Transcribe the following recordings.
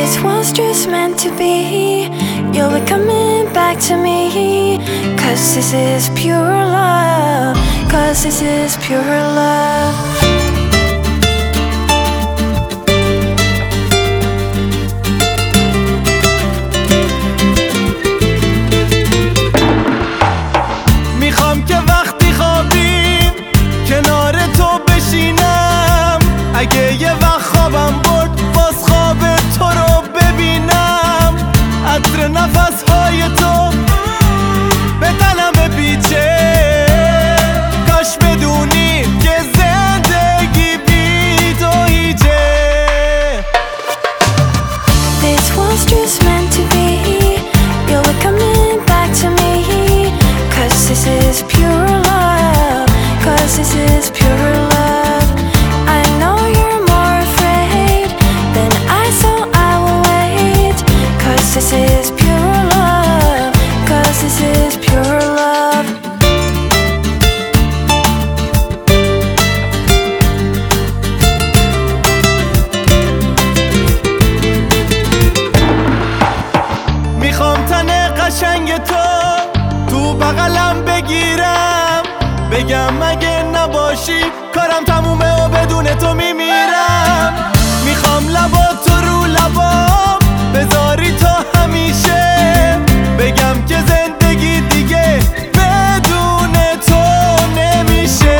This was just meant to be. You'll be coming back to me. 'Cause this is pure love. 'Cause this is pure love. میخوام که وقتی خوابیم کنار تو بشینم. اگه یه وقت خوابم برد باز خواب تو رو ببینم. عطر نفسهای تو به تنم پیچه. کاش بدونی که زندگی بی تو هیچه. This was just meant to be. You'll be coming back to me. 'Cause this is pure love. 'Cause this is pure love. I know you're more afraid than I, so I will wait. 'Cause this is pure love. 'Cause this is pure love. میخوام تن قشنگ تو بغلم بگیرم. بگم اگه نباشی کارم تمومه و بدون تو میمیرم. میخوام لباتو رو لبام بذاری تا همیشه. بگم که زندگی دیگه بدون تو نمیشه.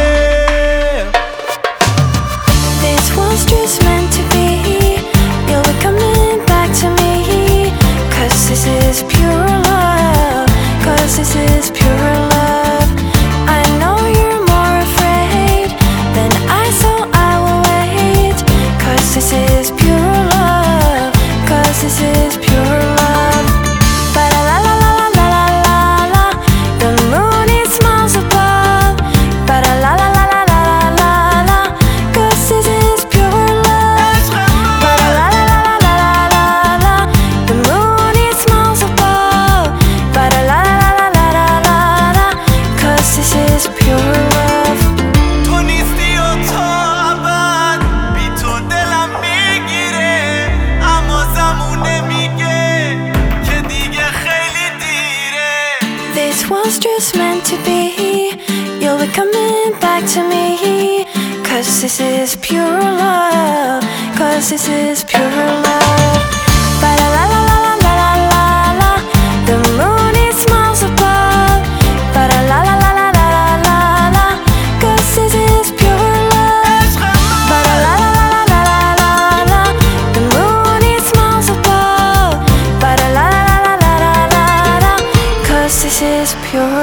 This was just meant to be. You'll be coming back to me. 'Cause this is pure love. 'Cause this is pure love. I know you're more afraid than I, so I will wait. 'Cause this is pure love. 'Cause this is pure love. Ba la la la la la la la. The moon it smiles above. Ba la la la la la la la. 'Cause this is pure love. Ba la la la la la la. The moon it smiles above. Ba la la la la la. 'Cause this is pure love. تو نیستی و تا ابد بی تو دلم میگیره. اما زمونه میگه که دیگه خیلی دیره. This was just meant to be. You'll be coming back to me. 'Cause this is pure love. 'Cause this is pure love. Ba la la la la la la la la. The moon it smiles above. Ba la la la la la la la la. 'Cause this is pure love. Ba la la la la la la la. The moon it smiles above. Ba la la la la la la la. 'Cause this is pure